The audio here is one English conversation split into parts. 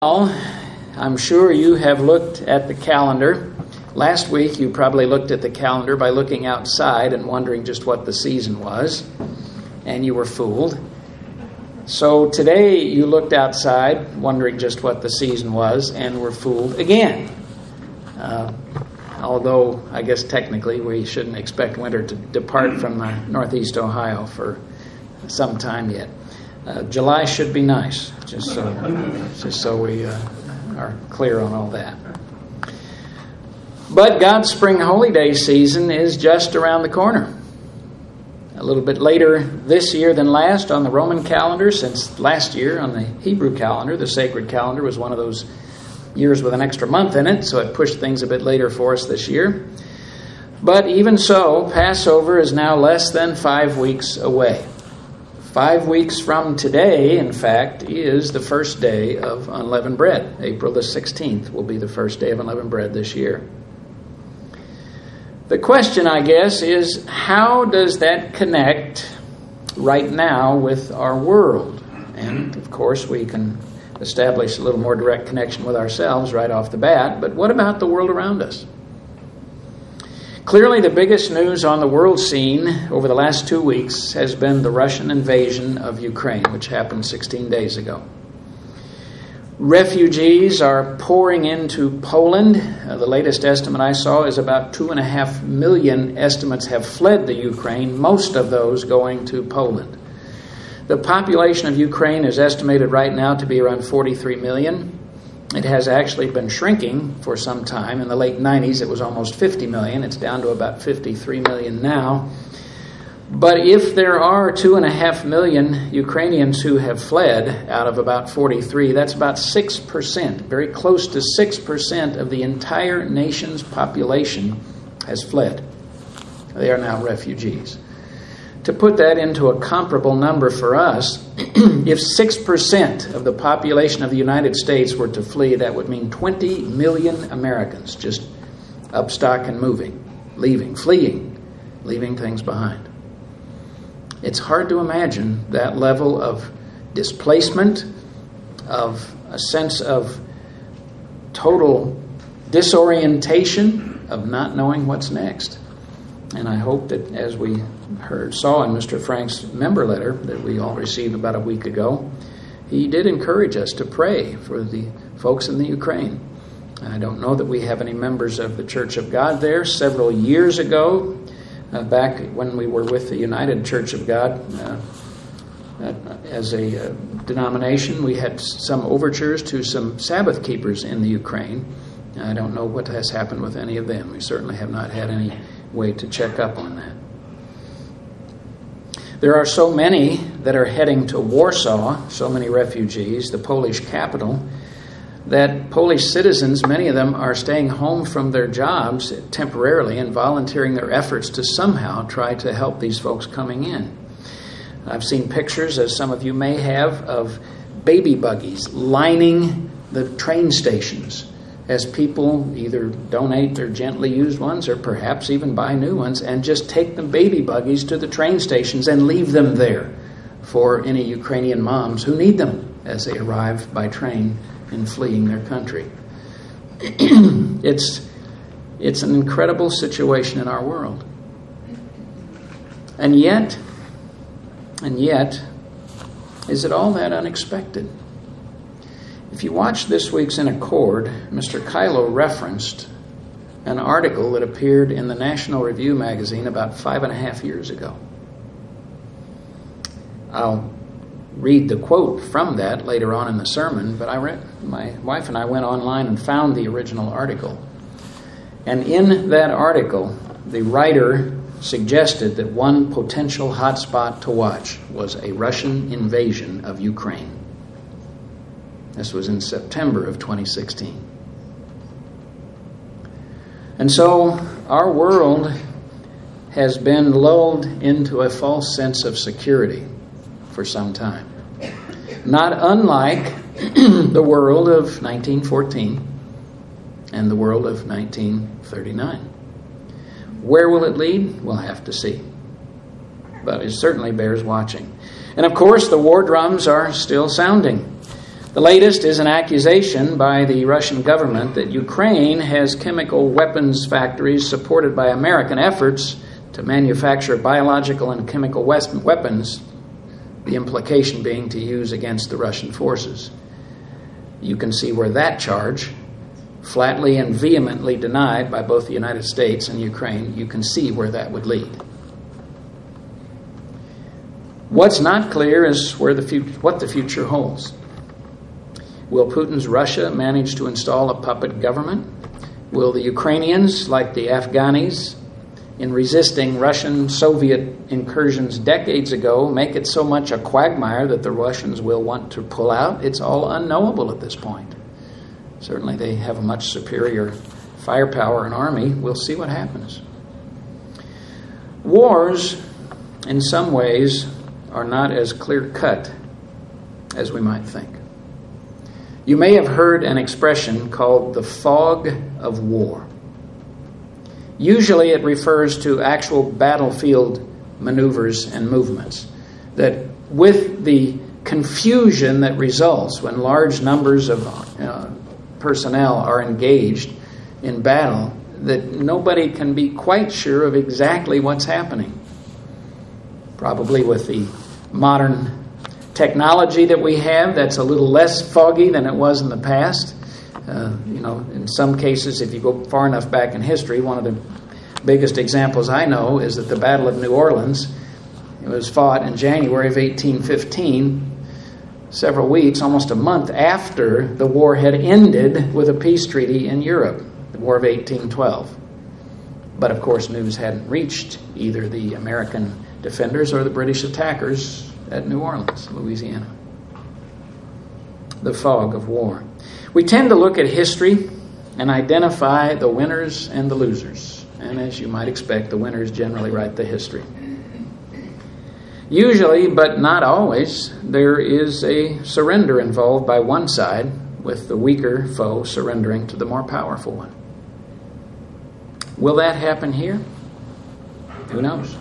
Well, I'm sure you have looked at the calendar. Last week you probably looked at the calendar by looking outside and wondering just what the season was, and you were fooled. So today you looked outside wondering just what the season was and were fooled again. Although I guess technically we shouldn't expect winter to depart from Northeast Ohio for some time yet. July should be nice, just so we are clear on all that. But God's spring holy day season is just around the corner. A little bit later this year than last on the Roman calendar, since last year on the Hebrew calendar, the sacred calendar was one of those years with an extra month in it, so it pushed things a bit later for us this year. But even so, Passover is now less than 5 weeks away. 5 weeks from today, in fact, is the first day of unleavened bread. April the 16th will be the first day of unleavened bread this year. The question, I guess, is how does that connect right now with our world? And, of course, we can establish a little more direct connection with ourselves right off the bat, but what about the world around us? Clearly, the biggest news on the world scene over the last 2 weeks has been the Russian invasion of Ukraine, which happened 16 days ago. Refugees are pouring into Poland. The latest estimate I saw is about 2.5 million estimates have fled the Ukraine, most of those going to Poland. The population of Ukraine is estimated right now to be around 43 million. It has actually been shrinking for some time. In the late 90s, it was almost 50 million. It's down to about 53 million now. But if there are 2.5 million Ukrainians who have fled out of about 43, that's about 6%, very close to 6% of the entire nation's population has fled. They are now refugees. To put that into a comparable number for us, if 6% of the population of the United States were to flee, that would mean 20 million Americans just up, stock, and moving, leaving, fleeing, leaving things behind. It's hard to imagine that level of displacement, of a sense of total disorientation, of not knowing what's next. And I hope that as we saw in Mr. Frank's member letter that we all received about a week ago, he did encourage us to pray for the folks in the Ukraine. I don't know that we have any members of the Church of God there. Several years ago, back when we were with the United Church of God as a denomination, we had some overtures to some Sabbath keepers in the Ukraine. I don't know what has happened with any of them. We certainly have not had any way to check up on that. There are so many that are heading to Warsaw, so many refugees, the Polish capital, that Polish citizens, many of them, are staying home from their jobs temporarily and volunteering their efforts to somehow try to help these folks coming in. I've seen pictures, as some of you may have, of baby buggies lining the train stations as people either donate their gently used ones or perhaps even buy new ones and just take the baby buggies to the train stations and leave them there for any Ukrainian moms who need them as they arrive by train in fleeing their country. It's an incredible situation in our world. And yet, is it all that unexpected? If you watch this week's In Accord, Mr. Kylo referenced an article that appeared in the National Review magazine about 5.5 years ago. I'll read the quote from that later on in the sermon, but my wife and I went online and found the original article. And in that article, the writer suggested that one potential hotspot to watch was a Russian invasion of Ukraine. This was in September of 2016. And so our world has been lulled into a false sense of security for some time. Not unlike the world of 1914 and the world of 1939. Where will it lead? We'll have to see. But it certainly bears watching. And of course, the war drums are still sounding. The latest is an accusation by the Russian government that Ukraine has chemical weapons factories supported by American efforts to manufacture biological and chemical weapons, the implication being to use against the Russian forces. You can see where that charge, flatly and vehemently denied by both the United States and Ukraine, you can see where that would lead. What's not clear is what the future holds. Will Putin's Russia manage to install a puppet government? Will the Ukrainians, like the Afghanis, in resisting Russian Soviet incursions decades ago, make it so much a quagmire that the Russians will want to pull out? It's all unknowable at this point. Certainly they have a much superior firepower and army. We'll see what happens. Wars, in some ways, are not as clear-cut as we might think. You may have heard an expression called the fog of war. Usually it refers to actual battlefield maneuvers and movements. That with the confusion that results when large numbers of personnel are engaged in battle, that nobody can be quite sure of exactly what's happening. Probably with the modern technology that we have, that's a little less foggy than it was in the past. In some cases, if you go far enough back in history, one of the biggest examples I know is that the Battle of New Orleans, it was fought in January of 1815, several weeks, almost a month after the war had ended with a peace treaty in Europe, the War of 1812. But of course, news hadn't reached either the American defenders or the British attackers at New Orleans, Louisiana. The fog of war. We tend to look at history and identify the winners and the losers. And as you might expect, the winners generally write the history. Usually, but not always, there is a surrender involved by one side, with the weaker foe surrendering to the more powerful one. Will that happen here? Who knows?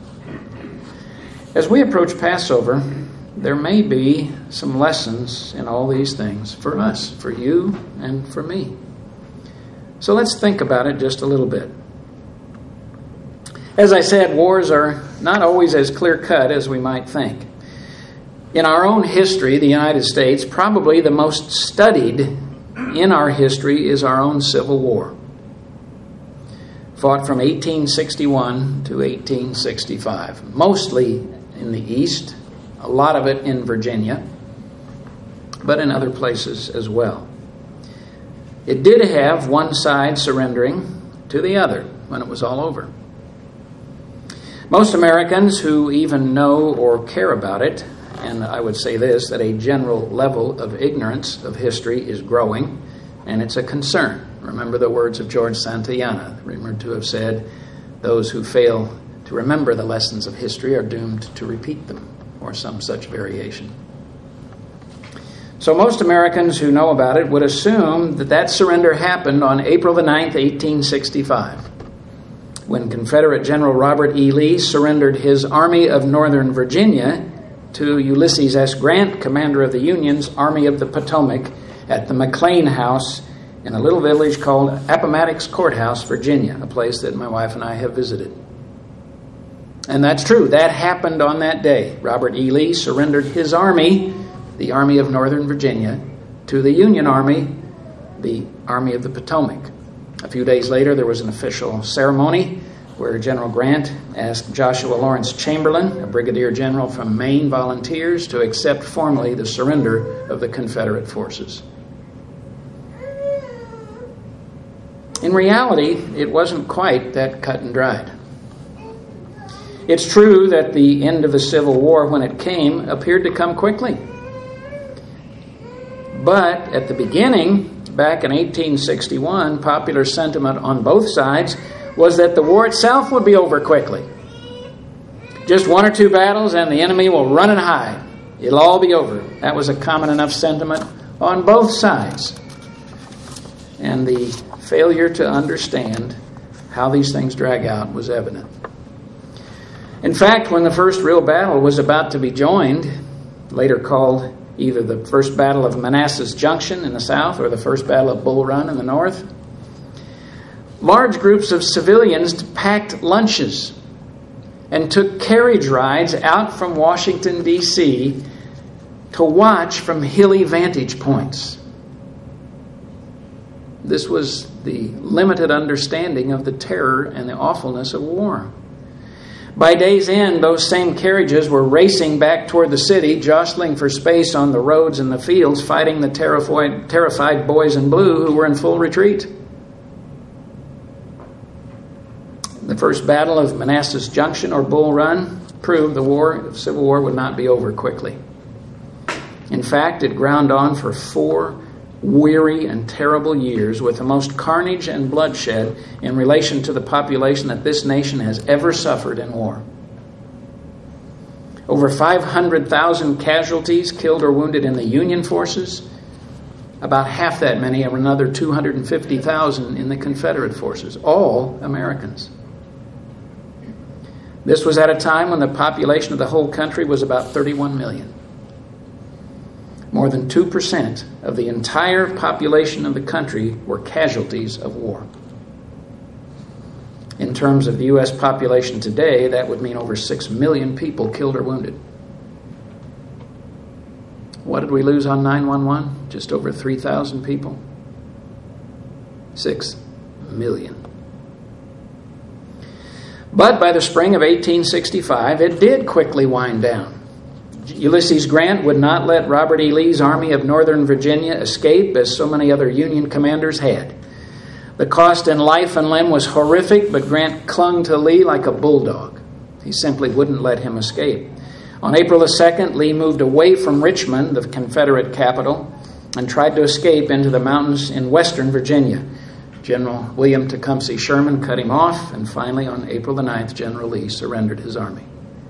As we approach Passover, there may be some lessons in all these things for us, for you, and for me. So let's think about it just a little bit. As I said, wars are not always as clear-cut as we might think. In our own history, the United States, probably the most studied in our history is our own Civil War. Fought from 1861 to 1865, mostly in the East, a lot of it in Virginia, but in other places as well. It did have one side surrendering to the other when it was all over. Most Americans who even know or care about it, and I would say this, that a general level of ignorance of history is growing, and it's a concern. Remember the words of George Santayana, rumored to have said, those who fail to remember the lessons of history are doomed to repeat them, or some such variation. So most Americans who know about it would assume that that surrender happened on April the 9th, 1865, when Confederate General Robert E. Lee surrendered his Army of Northern Virginia to Ulysses S. Grant, commander of the Union's Army of the Potomac, at the McLean House in a little village called Appomattox Courthouse, Virginia, a place that my wife and I have visited. And that's true. That happened on that day. Robert E. Lee surrendered his army, the Army of Northern Virginia, to the Union Army, the Army of the Potomac. A few days later, there was an official ceremony where General Grant asked Joshua Lawrence Chamberlain, a brigadier general from Maine Volunteers, to accept formally the surrender of the Confederate forces. In reality, it wasn't quite that cut and dried. It's true that the end of the Civil War, when it came, appeared to come quickly. But at the beginning, back in 1861, popular sentiment on both sides was that the war itself would be over quickly. Just one or two battles and the enemy will run and hide. It'll all be over. That was a common enough sentiment on both sides. And the failure to understand how these things drag out was evident. In fact, when the first real battle was about to be joined, later called either the First Battle of Manassas Junction in the south or the First Battle of Bull Run in the north. Large groups of civilians packed lunches and took carriage rides out from Washington, D.C. to watch from hilly vantage points. This was the limited understanding of the terror and the awfulness of war. By day's end, those same carriages were racing back toward the city, jostling for space on the roads and the fields, fighting the terrified boys in blue who were in full retreat. The First Battle of Manassas Junction or Bull Run proved the Civil War would not be over quickly. In fact, it ground on for 4 weary and terrible years with the most carnage and bloodshed in relation to the population that this nation has ever suffered in war. Over 500,000 casualties killed or wounded in the Union forces, about half that many, or another 250,000 in the Confederate forces, all Americans. This was at a time when the population of the whole country was about 31 million. More than 2% of the entire population of the country were casualties of war. In terms of the U.S. population today, that would mean over 6 million people killed or wounded. What did we lose on 9/11? Just over 3,000 people. 6 million. But by the spring of 1865, it did quickly wind down. Ulysses Grant would not let Robert E. Lee's Army of Northern Virginia escape, as so many other Union commanders had. The cost in life and limb was horrific, but Grant clung to Lee like a bulldog. He simply wouldn't let him escape. On April the 2nd, Lee moved away from Richmond, the Confederate capital, and tried to escape into the mountains in western Virginia. General William Tecumseh Sherman cut him off, and finally on April the 9th, General Lee surrendered his army.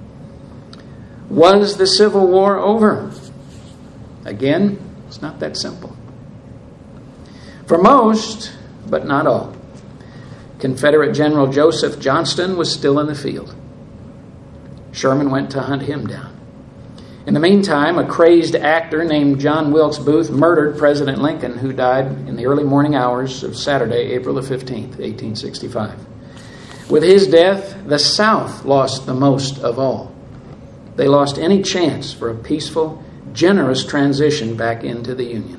Was the Civil War over? Again, it's not that simple. For most, but not all, Confederate General Joseph Johnston was still in the field. Sherman went to hunt him down. In the meantime, a crazed actor named John Wilkes Booth murdered President Lincoln, who died in the early morning hours of Saturday, April the 15th, 1865. With his death, the South lost the most of all. They lost any chance for a peaceful, generous transition back into the Union.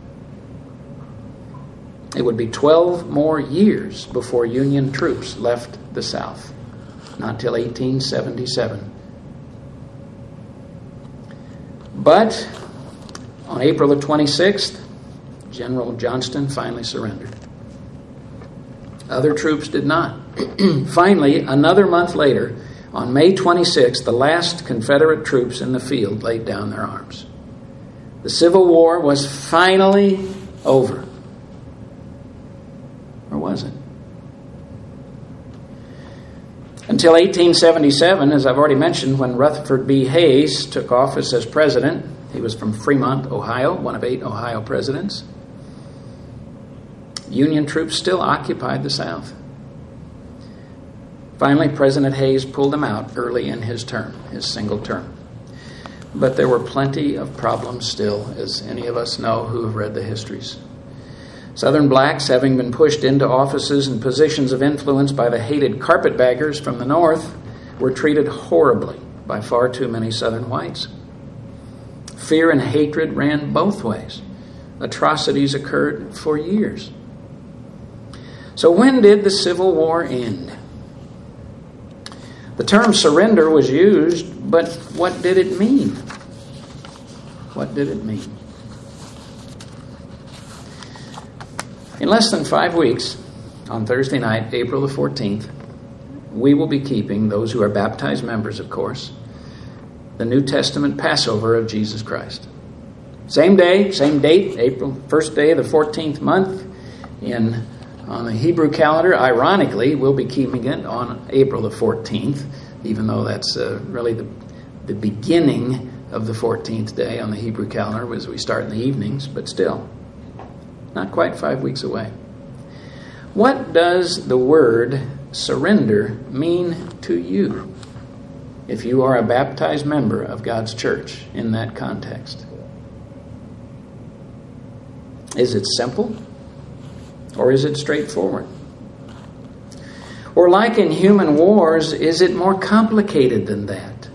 It would be 12 more years before Union troops left the South, not till 1877. But on April the 26th, General Johnston finally surrendered. Other troops did not. Finally, another month later, on May 26th, the last Confederate troops in the field laid down their arms. The Civil War was finally over. Or was it? Until 1877, as I've already mentioned, when Rutherford B. Hayes took office as president. He was from Fremont, Ohio, one of 8 Ohio presidents. Union troops still occupied the South. Finally, President Hayes pulled them out early in his term, his single term. But there were plenty of problems still, as any of us know who have read the histories. Southern blacks, having been pushed into offices and positions of influence by the hated carpetbaggers from the North, were treated horribly by far too many Southern whites. Fear and hatred ran both ways. Atrocities occurred for years. So when did the Civil War end? The term surrender was used, but what did it mean? What did it mean? In less than 5 weeks, on Thursday night, April the 14th, we will be keeping, those who are baptized members, of course, the New Testament Passover of Jesus Christ. Same day, same date, April, first day of the 14th month. On the Hebrew calendar, ironically, we'll be keeping it on April the 14th, even though that's really the beginning of the 14th day on the Hebrew calendar, as we start in the evenings, but still, not quite 5 weeks away. What does the word surrender mean to you if you are a baptized member of God's church in that context? Is it simple? Or is it straightforward? Or like in human wars, is it more complicated than that?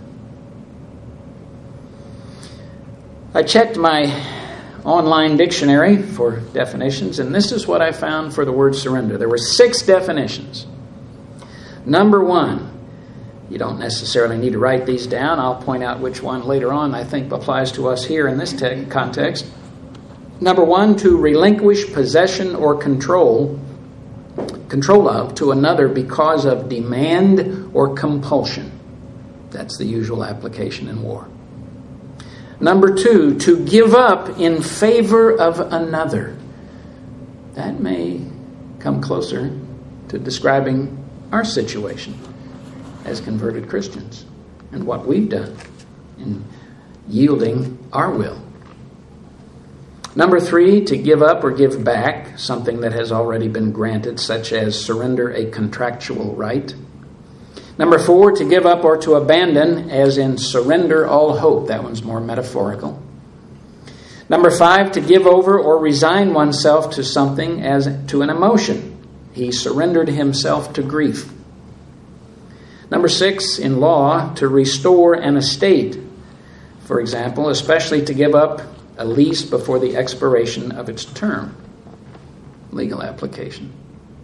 I checked my online dictionary for definitions, and this is what I found for the word surrender. There were 6 definitions. Number 1, you don't necessarily need to write these down. I'll point out which one later on I think applies to us here in this context. Number 1, to relinquish possession or control of to another because of demand or compulsion. That's the usual application in war. Number 2, to give up in favor of another. That may come closer to describing our situation as converted Christians and what we've done in yielding our will. Number 3, to give up or give back something that has already been granted, such as surrender a contractual right. Number 4, to give up or to abandon, as in surrender all hope. That one's more metaphorical. Number 5, to give over or resign oneself to something as to an emotion. He surrendered himself to grief. Number 6, in law, to restore an estate. For example, especially to give up a lease before the expiration of its term. Legal application.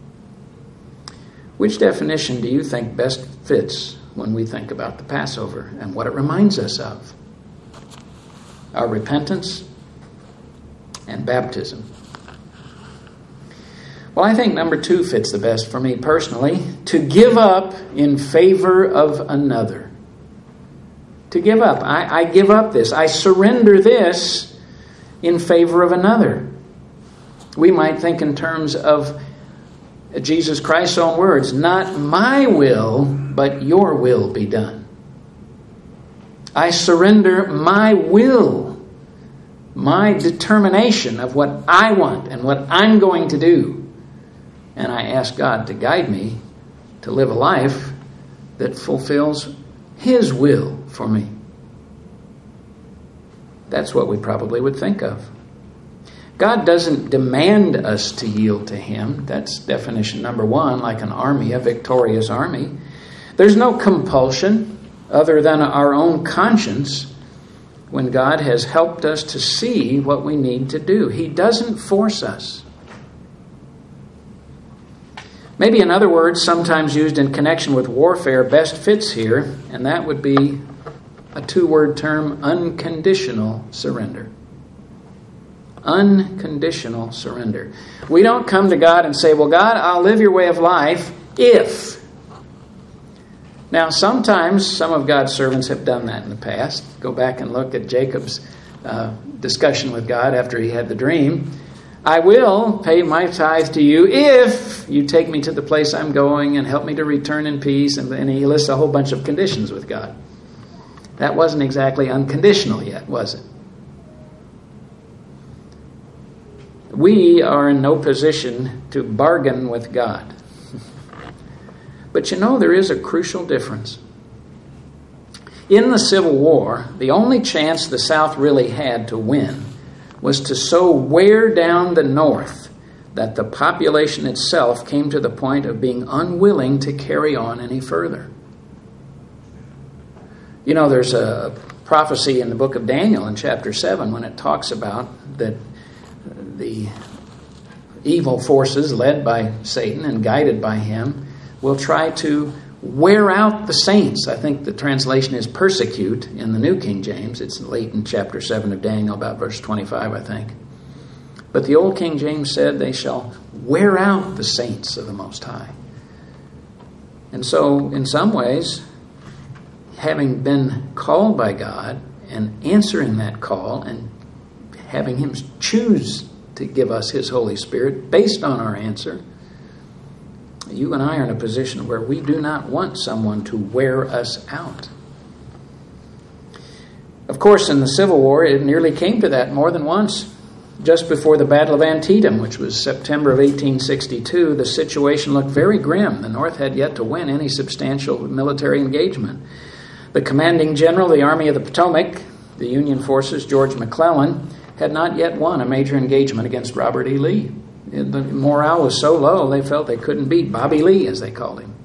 Which definition do you think best fits when we think about the Passover and what it reminds us of? Our repentance and baptism. Well, I think number 2 fits the best for me personally. To give up in favor of another. To give up. I give up this. I surrender this in favor of another. We might think in terms of Jesus Christ's own words, not my will, but your will be done. I surrender my will, my determination of what I want and what I'm going to do. And I ask God to guide me to live a life that fulfills His will for me. That's what we probably would think of. God doesn't demand us to yield to Him. That's definition number 1, like an army, a victorious army. There's no compulsion other than our own conscience when God has helped us to see what we need to do. He doesn't force us. Maybe another word sometimes used in connection with warfare best fits here, and that would be a 2-word term, unconditional surrender. Unconditional surrender. We don't come to God and say, well, God, I'll live your way of life if. Now, sometimes some of God's servants have done that in the past. Go back and look at Jacob's discussion with God after he had the dream. I will pay my tithe to you if you take me to the place I'm going and help me to return in peace. And he lists a whole bunch of conditions with God. That wasn't exactly unconditional yet, was it? We are in no position to bargain with God. But you know, there is a crucial difference. In the Civil War, the only chance the South really had to win was to so wear down the North that the population itself came to the point of being unwilling to carry on any further. You know, there's a prophecy in the book of Daniel in chapter 7 when it talks about that the evil forces led by Satan and guided by him will try to wear out the saints. I think the translation is persecute in the New King James. It's late in chapter 7 of Daniel, about verse 25, I think. But the old King James said they shall wear out the saints of the Most High. And so, in some ways, having been called by God and answering that call and having Him choose to give us His Holy Spirit based on our answer, you and I are in a position where we do not want someone to wear us out. Of course, in the Civil War, it nearly came to that more than once. Just before the Battle of Antietam, which was September of 1862, the situation looked very grim. The North had yet to win any substantial military engagement. The commanding general of the Army of the Potomac, the Union forces, George McClellan, had not yet won a major engagement against Robert E. Lee. The morale was so low, they felt they couldn't beat Bobby Lee, as they called him.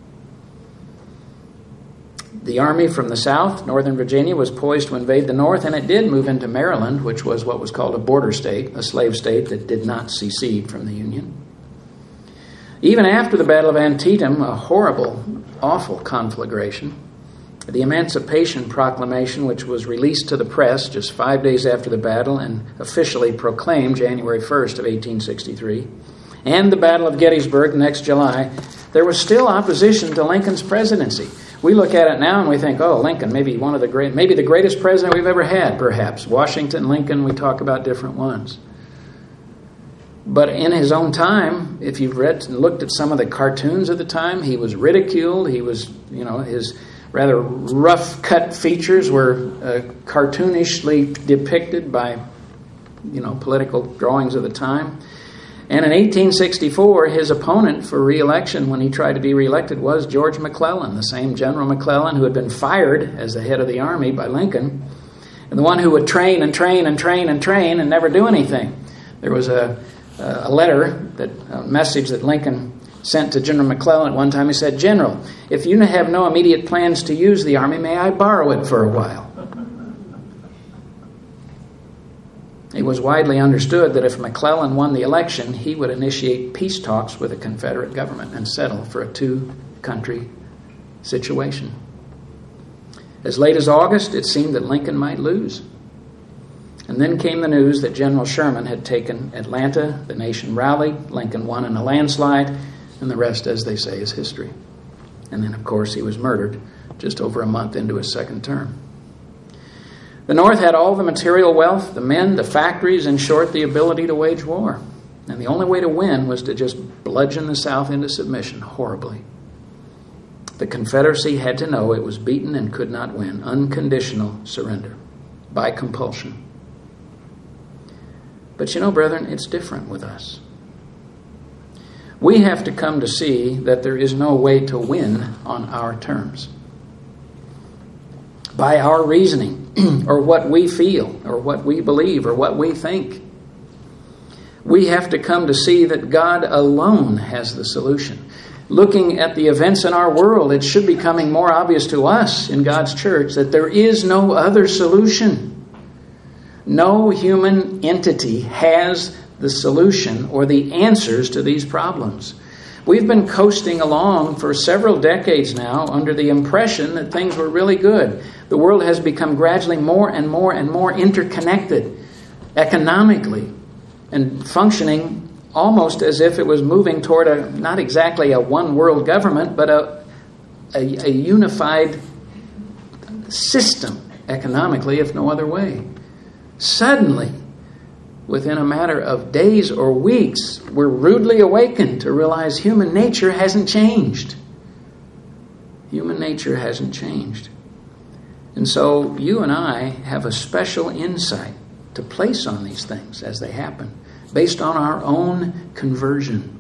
The army from the south, Northern Virginia, was poised to invade the north, and it did move into Maryland, which was what was called a border state, a slave state that did not secede from the Union. Even after the Battle of Antietam, a horrible, awful conflagration, the Emancipation Proclamation, which was released to the press just 5 days after the battle and officially proclaimed January 1st of 1863, and the Battle of Gettysburg next July, there was still opposition to Lincoln's presidency. We look at it now and we think, oh, Lincoln, maybe the greatest president we've ever had, perhaps. Washington, Lincoln, we talk about different ones. But in his own time, if you've read and looked at some of the cartoons of the time, he was ridiculed. He was, his rather rough-cut features were cartoonishly depicted by, political drawings of the time. And in 1864, his opponent for re-election when he tried to be re-elected was George McClellan, the same General McClellan who had been fired as the head of the army by Lincoln, and the one who would train and train and train and train and never do anything. There was a message that Lincoln sent to General McClellan at one time. He said, "General, if you have no immediate plans to use the army, may I borrow it for a while?" It was widely understood that if McClellan won the election, he would initiate peace talks with the Confederate government and settle for a two-country situation. As late as August, it seemed that Lincoln might lose. And then came the news that General Sherman had taken Atlanta. The nation rallied. Lincoln won in a landslide. And the rest, as they say, is history. And then, of course, he was murdered just over a month into his second term. The North had all the material wealth, the men, the factories, in short, the ability to wage war. And the only way to win was to just bludgeon the South into submission horribly. The Confederacy had to know it was beaten and could not win. Unconditional surrender by compulsion. But brethren, it's different with us. We have to come to see that there is no way to win on our terms. By our reasoning, or what we feel, or what we believe, or what we think. We have to come to see that God alone has the solution. Looking at the events in our world, it should be becoming more obvious to us in God's church that there is no other solution. No human entity has the solution or the answers to these problems. We've been coasting along for several decades now under the impression that things were really good. The world has become gradually more and more and more interconnected economically and functioning almost as if it was moving toward not exactly a one world government, but a unified system economically, if no other way. Suddenly, within a matter of days or weeks, we're rudely awakened to realize human nature hasn't changed. Human nature hasn't changed. And so you and I have a special insight to place on these things as they happen, based on our own conversion.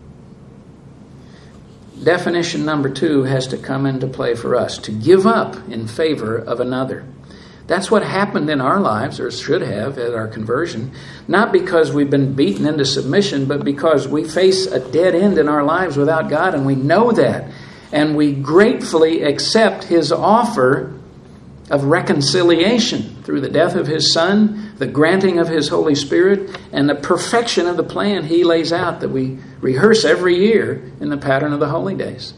Definition number 2 has to come into play for us: to give up in favor of another. That's what happened in our lives, or should have, at our conversion. Not because we've been beaten into submission, but because we face a dead end in our lives without God, and we know that. And we gratefully accept His offer of reconciliation through the death of His Son, the granting of His Holy Spirit, and the perfection of the plan He lays out that we rehearse every year in the pattern of the holy days.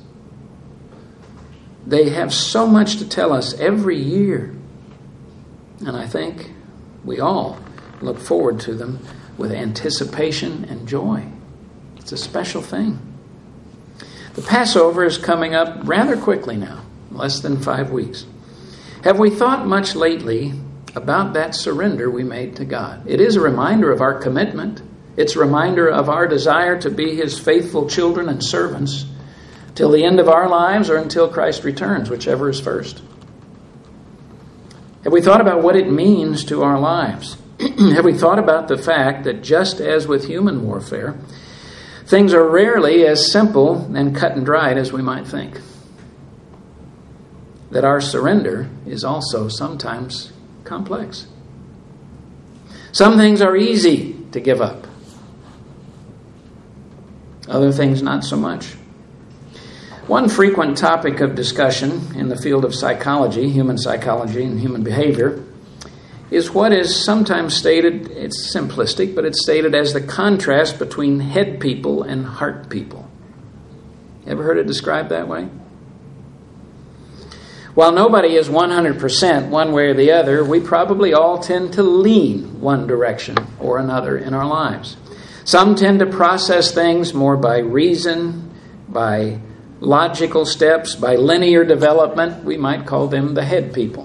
They have so much to tell us every year. And I think we all look forward to them with anticipation and joy. It's a special thing. The Passover is coming up rather quickly now, less than 5 weeks. Have we thought much lately about that surrender we made to God? It is a reminder of our commitment. It's a reminder of our desire to be His faithful children and servants till the end of our lives or until Christ returns, whichever is first. Have we thought about what it means to our lives? Have we thought about the fact that just as with human warfare, things are rarely as simple and cut and dried as we might think? That our surrender is also sometimes complex. Some things are easy to give up. Other things not so much. One frequent topic of discussion in the field of psychology, human psychology and human behavior, is what is sometimes stated, it's simplistic, but it's stated as the contrast between head people and heart people. Ever heard it described that way? While nobody is 100% one way or the other, we probably all tend to lean one direction or another in our lives. Some tend to process things more by reason, by logical steps, by linear development. We might call them the head people.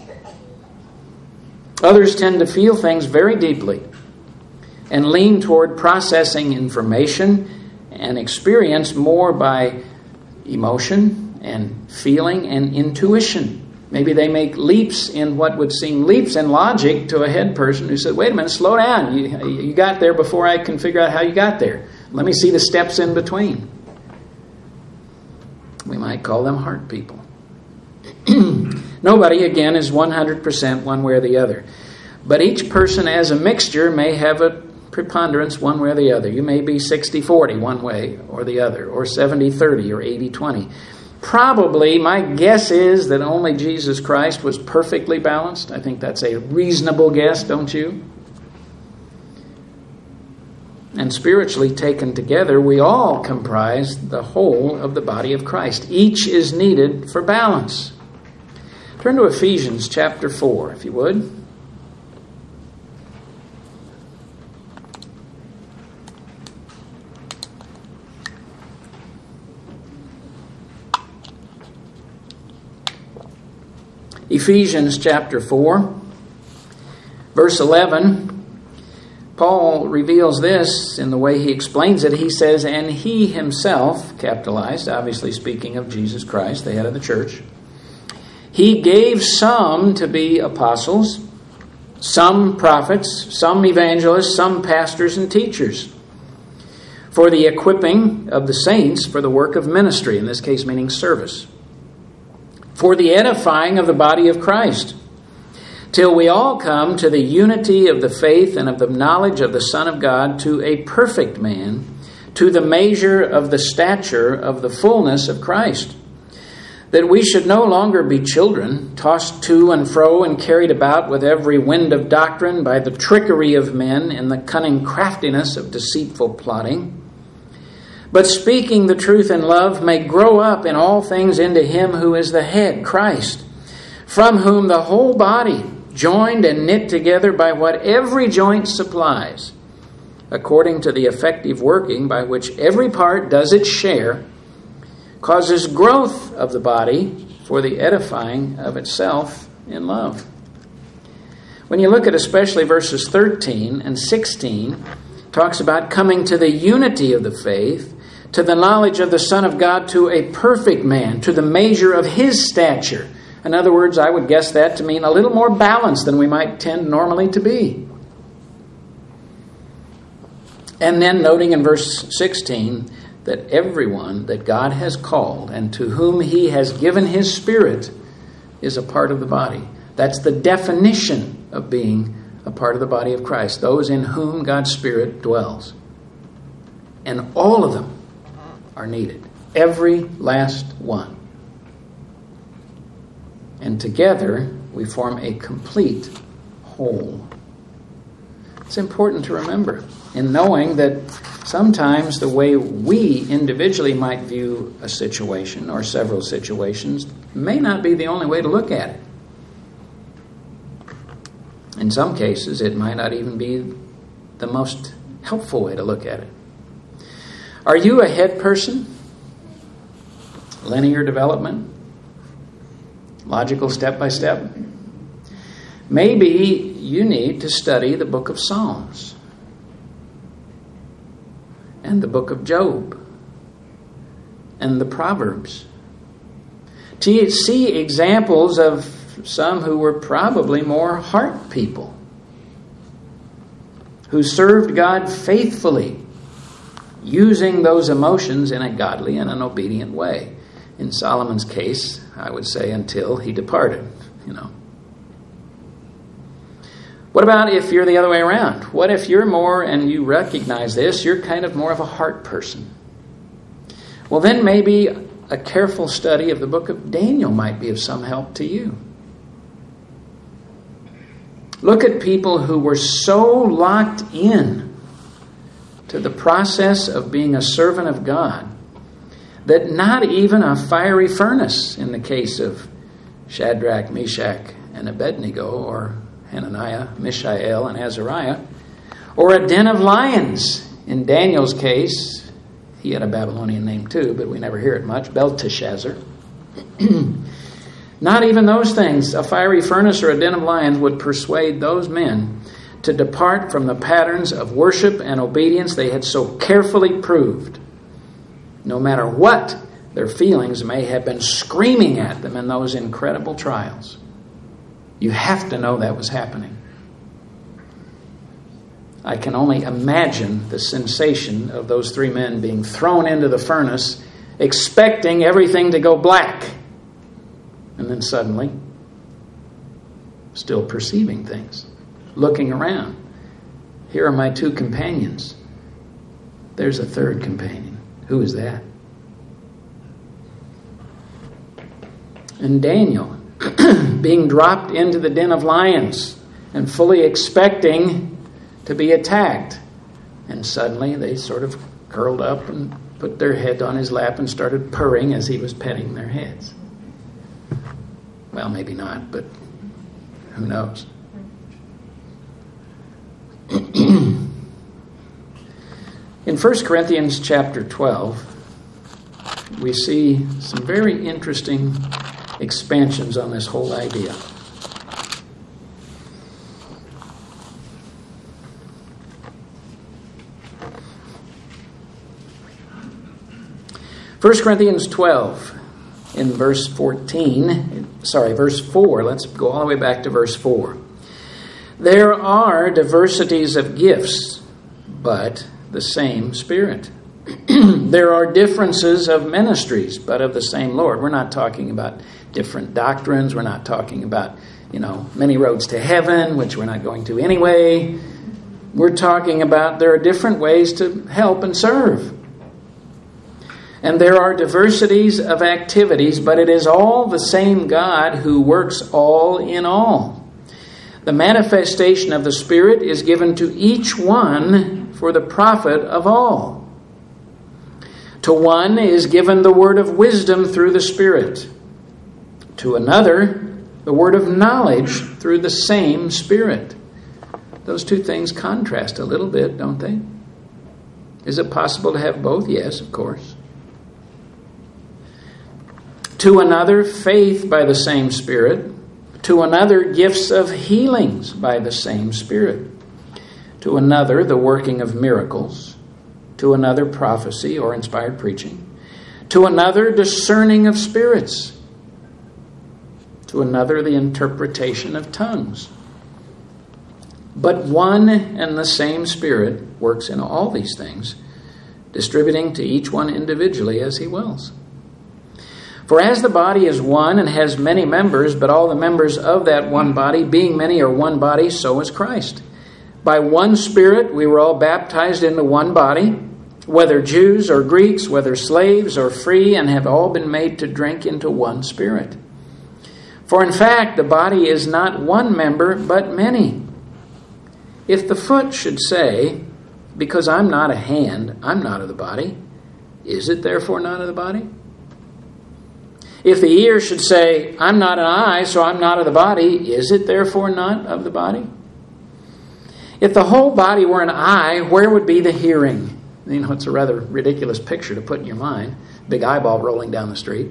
Others tend to feel things very deeply and lean toward processing information and experience more by emotion and feeling and intuition. Maybe they make leaps in what would seem leaps in logic to a head person who said, wait a minute, slow down. You got there before I can figure out how you got there. Let me see the steps in between. We might call them heart people. Nobody, again, is 100% one way or the other. But each person as a mixture may have a preponderance one way or the other. You may be 60-40 one way or the other, or 70-30 or 80-20. Probably, my guess is that only Jesus Christ was perfectly balanced. I think that's a reasonable guess, don't you? And spiritually taken together, we all comprise the whole of the body of Christ. Each is needed for balance. Turn to Ephesians chapter 4, if you would. Ephesians chapter 4, verse 11. Paul reveals this in the way he explains it. He says, and he himself, capitalized, obviously speaking of Jesus Christ, the head of the church, he gave some to be apostles, some prophets, some evangelists, some pastors and teachers, for the equipping of the saints for the work of ministry, in this case meaning service, for the edifying of the body of Christ, till we all come to the unity of the faith and of the knowledge of the Son of God, to a perfect man, to the measure of the stature of the fullness of Christ, that we should no longer be children, tossed to and fro and carried about with every wind of doctrine by the trickery of men and the cunning craftiness of deceitful plotting, but speaking the truth in love may grow up in all things into him who is the head, Christ, from whom the whole body, joined and knit together by what every joint supplies, according to the effective working by which every part does its share, causes growth of the body for the edifying of itself in love. When you look at especially verses 13 and 16, talks about coming to the unity of the faith, to the knowledge of the Son of God, to a perfect man, to the measure of his stature. In other words, I would guess that to mean a little more balanced than we might tend normally to be. And then noting in verse 16 that everyone that God has called and to whom he has given his Spirit is a part of the body. That's the definition of being a part of the body of Christ, those in whom God's Spirit dwells. And all of them are needed, every last one. And together we form a complete whole. It's important to remember in knowing that sometimes the way we individually might view a situation or several situations may not be the only way to look at it. In some cases, it might not even be the most helpful way to look at it. Are you a head person? Linear development? Logical step by step? Maybe you need to study the book of Psalms and the book of Job and the Proverbs to see examples of some who were probably more heart people, who served God faithfully, using those emotions in a godly and an obedient way. In Solomon's case, I would say until he departed, What about if you're the other way around? What if you're more, and you recognize this, you're kind of more of a heart person? Well, then maybe a careful study of the book of Daniel might be of some help to you. Look at people who were so locked in to the process of being a servant of God that not even a fiery furnace, in the case of Shadrach, Meshach, and Abednego, or Hananiah, Mishael, and Azariah, or a den of lions. In Daniel's case, he had a Babylonian name too, but we never hear it much, Belteshazzar. Not even those things, a fiery furnace or a den of lions, would persuade those men to depart from the patterns of worship and obedience they had so carefully proved, no matter what their feelings may have been screaming at them in those incredible trials. You have to know that was happening. I can only imagine the sensation of those three men being thrown into the furnace, expecting everything to go black, and then suddenly, still perceiving things, looking around. Here are my two companions. There's a third companion. Who is that? And Daniel, being dropped into the den of lions and fully expecting to be attacked. And suddenly they sort of curled up and put their head on his lap and started purring as he was petting their heads. Well, maybe not, but who knows? In 1 Corinthians chapter 12, we see some very interesting expansions on this whole idea. First Corinthians 12, in verse 4. Let's go all the way back to verse 4. There are diversities of gifts, but the same Spirit. There are differences of ministries, but of the same Lord. We're not talking about different doctrines. We're not talking about, many roads to heaven, which we're not going to anyway. We're talking about there are different ways to help and serve. And there are diversities of activities, but it is all the same God who works all in all. The manifestation of the Spirit is given to each one for the profit of all. To one is given the word of wisdom through the Spirit. To another, the word of knowledge through the same Spirit. Those two things contrast a little bit, don't they? Is it possible to have both? Yes, of course. To another, faith by the same Spirit. To another, gifts of healings by the same Spirit. To another, the working of miracles. To another, prophecy or inspired preaching. To another, discerning of spirits. To another, the interpretation of tongues. But one and the same Spirit works in all these things, distributing to each one individually as he wills. For as the body is one and has many members, but all the members of that one body, being many, are one body, so is Christ. By one Spirit we were all baptized into one body, whether Jews or Greeks, whether slaves or free, and have all been made to drink into one Spirit. For in fact, the body is not one member, but many. If the foot should say, because I'm not a hand, I'm not of the body, is it therefore not of the body? If the ear should say, I'm not an eye, so I'm not of the body, is it therefore not of the body? If the whole body were an eye, where would be the hearing? It's a rather ridiculous picture to put in your mind. Big eyeball rolling down the street.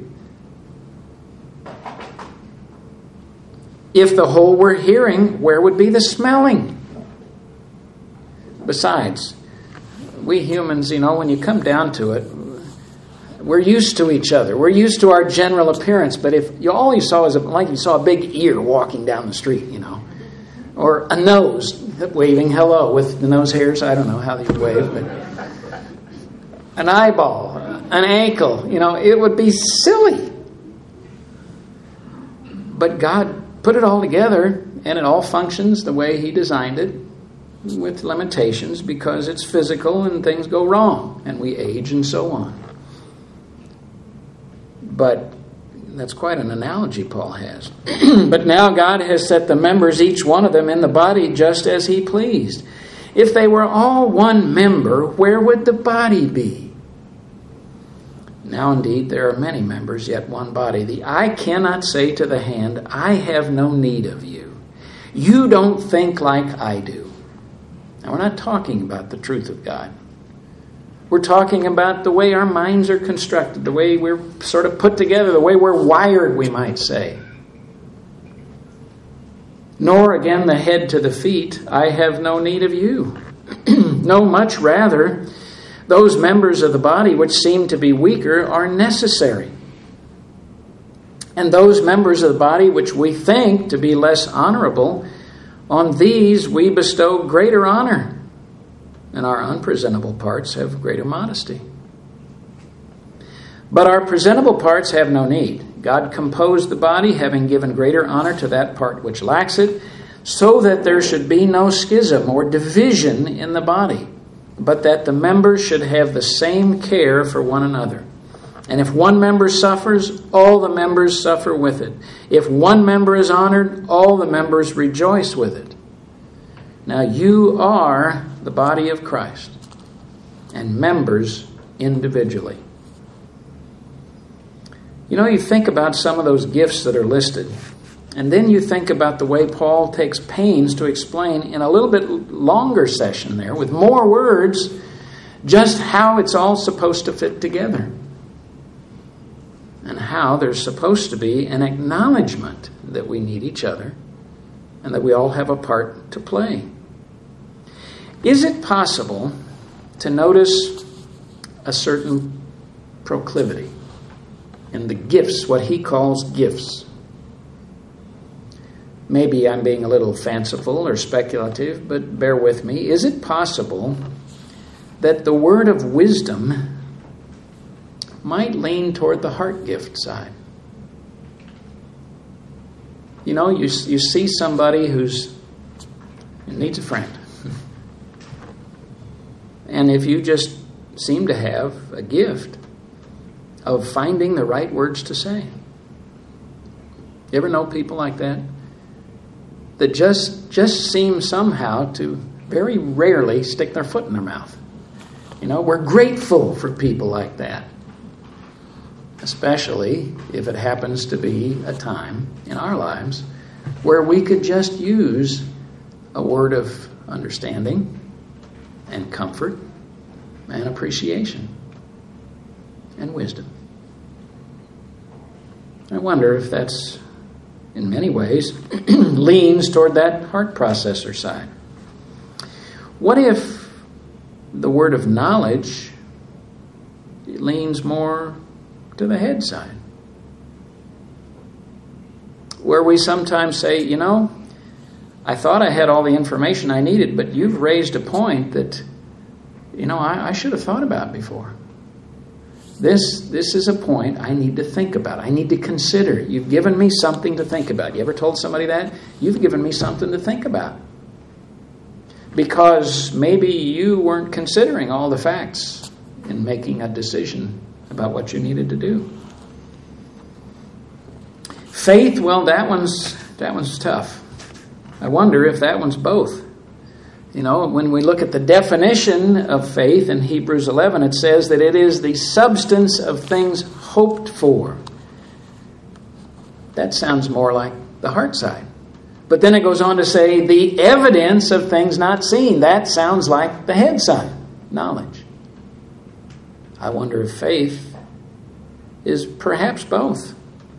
If the whole were hearing, where would be the smelling? Besides, we humans, when you come down to it, we're used to each other. We're used to our general appearance. But if all you saw is like you saw a big ear walking down the street, or a nose waving hello with the nose hairs. I don't know how they wave, but an eyeball, an ankle, it would be silly. But God put it all together, And it all functions the way He designed it, with limitations, because it's physical and things go wrong and we age and so on. But that's quite an analogy Paul has. But now God has set the members, each one of them, in the body just as He pleased. If they were all one member, where would the body be? Now indeed there are many members, yet one body. The eye cannot say to the hand, I have no need of you. You don't think like I do. Now we're not talking about the truth of God. We're talking about the way our minds are constructed, the way we're sort of put together, the way we're wired, we might say. Nor again the head to the feet, I have no need of you. No, much rather, those members of the body which seem to be weaker are necessary. And those members of the body which we think to be less honorable, on these we bestow greater honor. And our unpresentable parts have greater modesty. But our presentable parts have no need. God composed the body, having given greater honor to that part which lacks it, so that there should be no schism or division in the body, but that the members should have the same care for one another. And if one member suffers, all the members suffer with it. If one member is honored, all the members rejoice with it. Now you are the body of Christ, and members individually. You know, you think about some of those gifts that are listed, and then you think about the way Paul takes pains to explain in a little bit longer session there, with more words, just how it's all supposed to fit together. And how there's supposed to be an acknowledgement that we need each other, and that we all have a part to play. Is it possible to notice a certain proclivity in the gifts, what he calls gifts? Maybe I'm being a little fanciful or speculative, but bear with me. Is it possible that the word of wisdom might lean toward the heart gift side? You know, you see somebody who needs a friend. And if you just seem to have a gift of finding the right words to say. You ever know people like that? That just seem somehow to very rarely stick their foot in their mouth. You know, we're grateful for people like that. Especially if it happens to be a time in our lives where we could just use a word of understanding and comfort and appreciation and wisdom. I wonder if that's, in many ways, leans toward that heart processor side. What if the word of knowledge leans more to the head side? Where we sometimes say, you know, I thought I had all the information I needed, but you've raised a point that, you know, I should have thought about before. This is a point I need to think about. I need to consider. You've given me something to think about. You ever told somebody that? You've given me something to think about. Because maybe you weren't considering all the facts in making a decision about what you needed to do. Faith, well, that one's tough. I wonder if that one's both. You know, when we look at the definition of faith in Hebrews 11, it says that it is the substance of things hoped for. That sounds more like the heart side. But then it goes on to say the evidence of things not seen. That sounds like the head side, knowledge. I wonder if faith is perhaps both.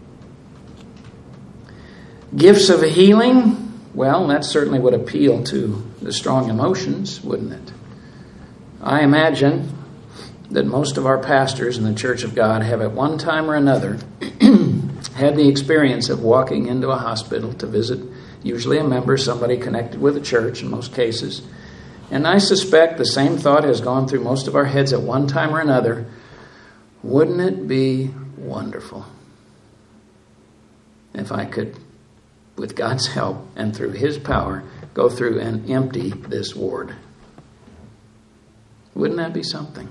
Gifts of healing, well, that certainly would appeal to the strong emotions, wouldn't it? I imagine that most of our pastors in the Church of God have at one time or another had the experience of walking into a hospital to visit usually a member, somebody connected with a church in most cases. And I suspect the same thought has gone through most of our heads at one time or another. Wouldn't it be wonderful if I could with God's help and through His power, go through and empty this ward. Wouldn't that be something?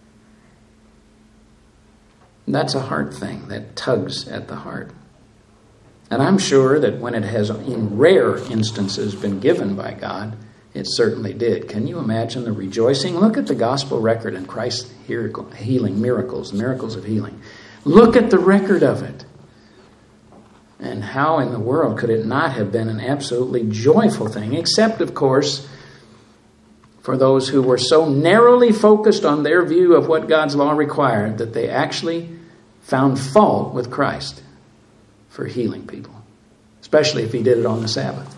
That's a heart thing that tugs at the heart. And I'm sure that when it has, in rare instances, been given by God, it certainly did. Can you imagine the rejoicing? Look at the gospel record in Christ's healing miracles of healing. Look at the record of it. And how in the world could it not have been an absolutely joyful thing, except, of course, for those who were so narrowly focused on their view of what God's law required that they actually found fault with Christ for healing people, especially if He did it on the Sabbath.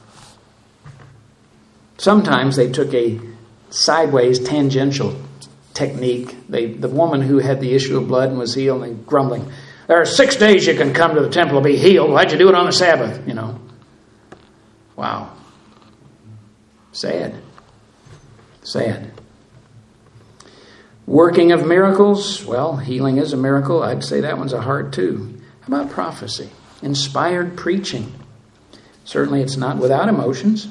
Sometimes they took a sideways tangential technique. The woman who had the issue of blood and was healed, and grumbling, there are 6 days you can come to the temple and be healed. Why'd you do it on the Sabbath? Wow. Sad. Working of miracles. Well, healing is a miracle. I'd say that one's a hard too. How about prophecy? Inspired preaching. Certainly it's not without emotions.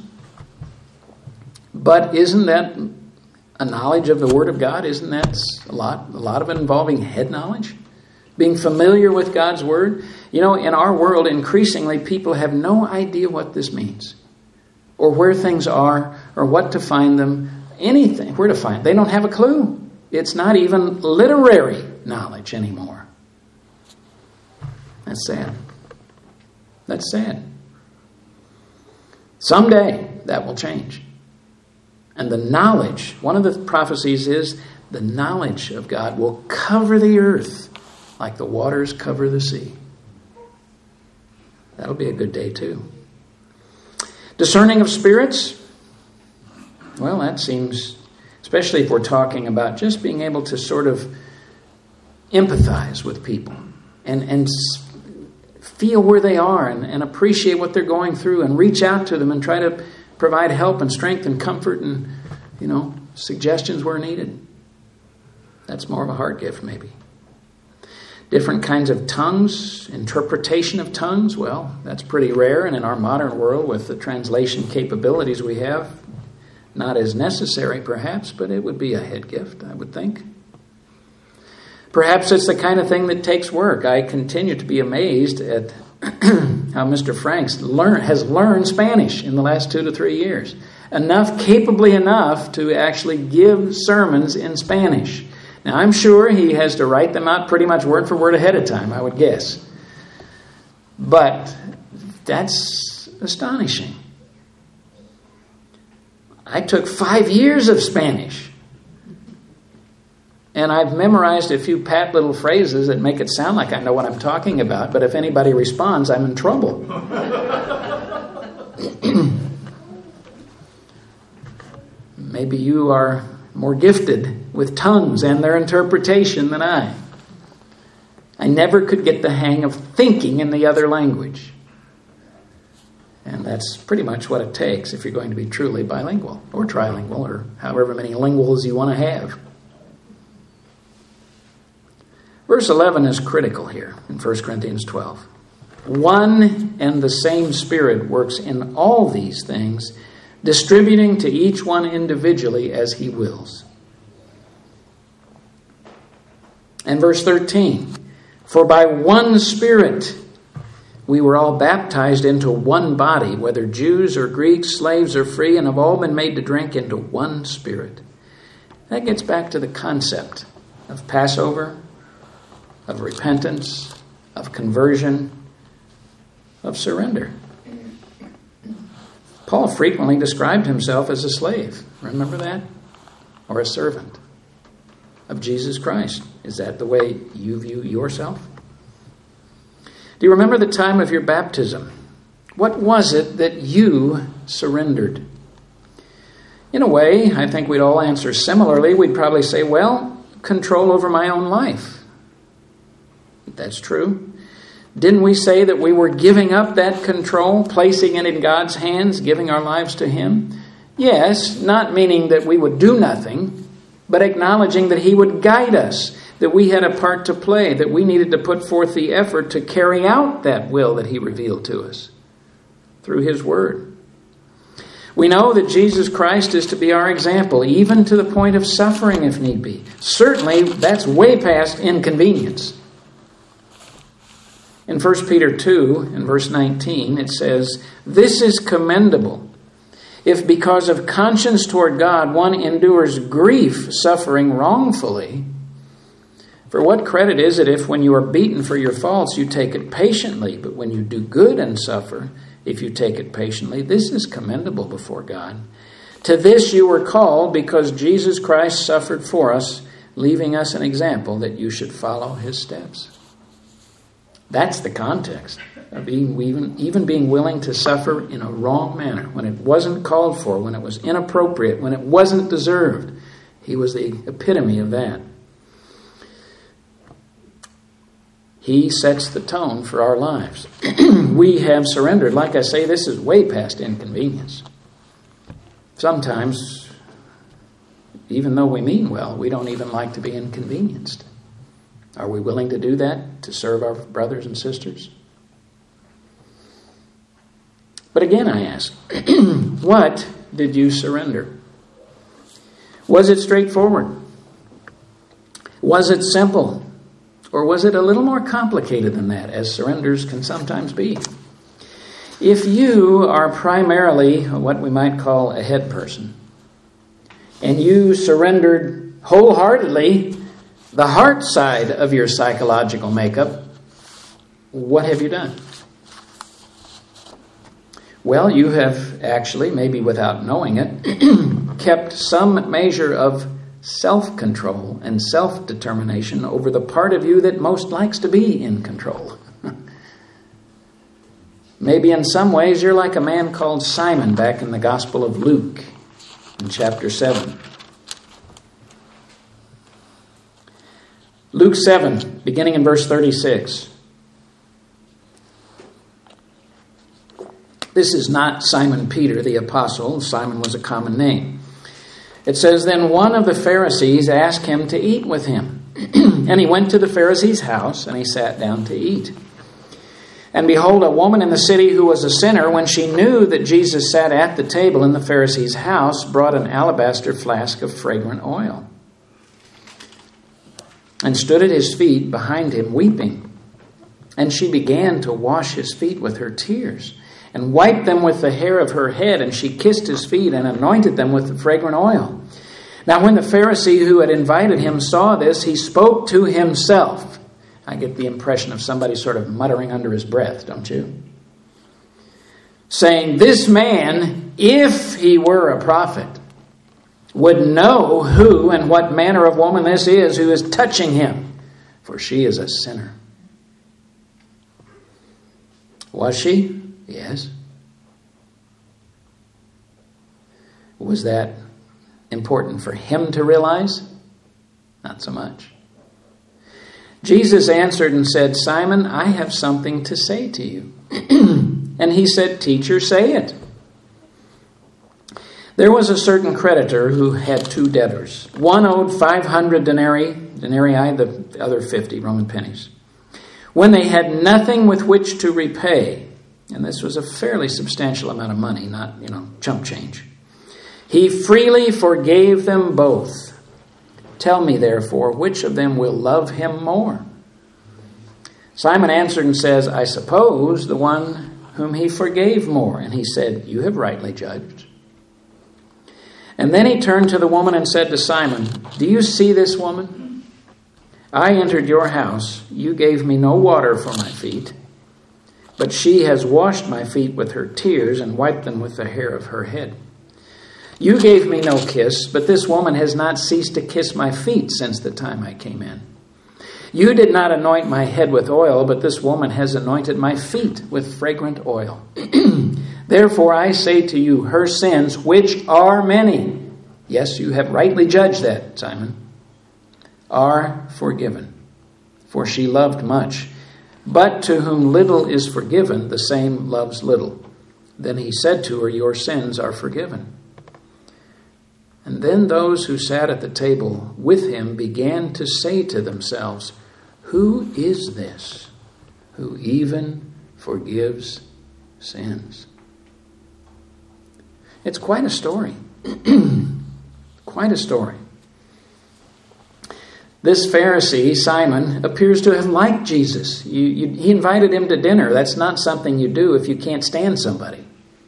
But isn't that a knowledge of the Word of God? Isn't that a lot of it involving head knowledge? Being familiar with God's Word? In our world, increasingly, people have no idea what this means, or where things are, or what to find them, anything, where to find. They don't have a clue. It's not even literary knowledge anymore. That's sad. Someday, that will change. And the knowledge, one of the prophecies is, the knowledge of God will cover the earth like the waters cover the sea. That'll be a good day too. Discerning of spirits. Well, that seems, especially if we're talking about just being able to sort of empathize with people and feel where they are and appreciate what they're going through and reach out to them and try to provide help and strength and comfort and, suggestions where needed. That's more of a heart gift, maybe. Different kinds of tongues, interpretation of tongues, well, that's pretty rare, and in our modern world with the translation capabilities we have, not as necessary perhaps, but it would be a head gift, I would think. Perhaps it's the kind of thing that takes work. I continue to be amazed at how Mr. Franks has learned Spanish in the last 2 to 3 years. Capably enough to actually give sermons in Spanish. Now, I'm sure he has to write them out pretty much word for word ahead of time, I would guess. But that's astonishing. I took 5 years of Spanish. And I've memorized a few pat little phrases that make it sound like I know what I'm talking about. But if anybody responds, I'm in trouble. Maybe you are more gifted with tongues and their interpretation than I. I never could get the hang of thinking in the other language. And that's pretty much what it takes if you're going to be truly bilingual or trilingual or however many linguals you want to have. Verse 11 is critical here in 1 Corinthians 12. One and the same Spirit works in all these things, distributing to each one individually as He wills. And verse 13, for by one Spirit we were all baptized into one body, whether Jews or Greeks, slaves or free, and have all been made to drink into one Spirit. That gets back to the concept of Passover, of repentance, of conversion, of surrender. Paul frequently described himself as a slave. Remember that? Or a servant of Jesus Christ. Is that the way you view yourself? Do you remember the time of your baptism? What was it that you surrendered? In a way, I think we'd all answer similarly. We'd probably say, well, control over my own life. That's true. Didn't we say that we were giving up that control, placing it in God's hands, giving our lives to Him? Yes, not meaning that we would do nothing, but acknowledging that He would guide us, that we had a part to play, that we needed to put forth the effort to carry out that will that He revealed to us. through His Word. We know that Jesus Christ is to be our example, even to the point of suffering if need be. Certainly, that's way past inconvenience. In 1 Peter 2, in verse 19, it says, "This is commendable, if because of conscience toward God one endures grief, suffering wrongfully. For what credit is it if when you are beaten for your faults you take it patiently, but when you do good and suffer, if you take it patiently, this is commendable before God. To this you were called, because Jesus Christ suffered for us, leaving us an example that you should follow His steps." That's the context of even being willing to suffer in a wrong manner, when it wasn't called for, when it was inappropriate, when it wasn't deserved. He was the epitome of that. He sets the tone for our lives. We have surrendered. Like I say, this is way past inconvenience. Sometimes, even though we mean well, we don't even like to be inconvenienced. Are we willing to do that to serve our brothers and sisters? But again, I ask, what did you surrender? Was it straightforward? Was it simple? Or was it a little more complicated than that, as surrenders can sometimes be? If you are primarily what we might call a head person, and you surrendered wholeheartedly the heart side of your psychological makeup, what have you done? Well, you have actually, maybe without knowing it, kept some measure of self-control and self-determination over the part of you that most likes to be in control. Maybe in some ways you're like a man called Simon back in the Gospel of Luke in chapter 7. Luke 7, beginning in verse 36. This is not Simon Peter the apostle. Simon was a common name. It says, "Then one of the Pharisees asked him to eat with him. And he went to the Pharisee's house, and he sat down to eat. And behold, a woman in the city who was a sinner, when she knew that Jesus sat at the table in the Pharisee's house, brought an alabaster flask of fragrant oil, and stood at his feet behind him, weeping. And she began to wash his feet with her tears, and wiped them with the hair of her head, and she kissed his feet and anointed them with the fragrant oil. Now when the Pharisee who had invited him saw this, he spoke to himself." I get the impression of somebody sort of muttering under his breath, don't you? "Saying, this man, if he were a prophet, would know who and what manner of woman this is who is touching him, for she is a sinner." Was she? Yes. Was that important for him to realize? Not so much. Jesus answered and said, "Simon, I have something to say to you." And he said, "Teacher, say it." There was a certain creditor who had two debtors. One owed 500 denarii, the other 50 Roman pennies. When they had nothing with which to repay, and this was a fairly substantial amount of money, not, chump change, he freely forgave them both. Tell me, therefore, which of them will love him more? Simon answered and says, I suppose the one whom he forgave more. And he said, you have rightly judged. And then he turned to the woman and said to Simon, do you see this woman? I entered your house. You gave me no water for my feet, but she has washed my feet with her tears and wiped them with the hair of her head. You gave me no kiss, but this woman has not ceased to kiss my feet since the time I came in. You did not anoint my head with oil, but this woman has anointed my feet with fragrant oil. Therefore I say to you, her sins, which are many, yes, you have rightly judged that, Simon, are forgiven. For she loved much. But to whom little is forgiven, the same loves little. Then he said to her, your sins are forgiven. And then those who sat at the table with him began to say to themselves, who is this who even forgives sins? It's quite a story. Quite a story. This Pharisee, Simon, appears to have liked Jesus. He invited him to dinner. That's not something you do if you can't stand somebody.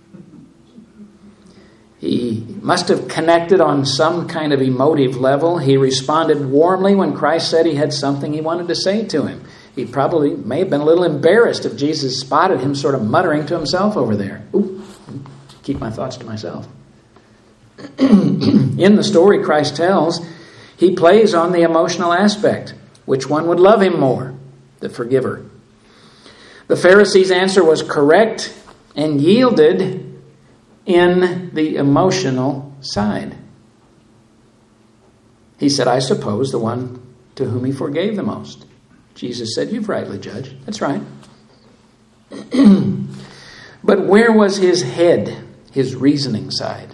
He must have connected on some kind of emotive level. He responded warmly when Christ said he had something he wanted to say to him. He probably may have been a little embarrassed if Jesus spotted him sort of muttering to himself over there. Ooh, keep my thoughts to myself. In the story Christ tells, he plays on the emotional aspect. Which one would love him more? The forgiver. The Pharisee's answer was correct and yielded in the emotional side. He said, I suppose the one to whom he forgave the most. Jesus said, you've rightly judged. That's right. But where was his head, his reasoning side?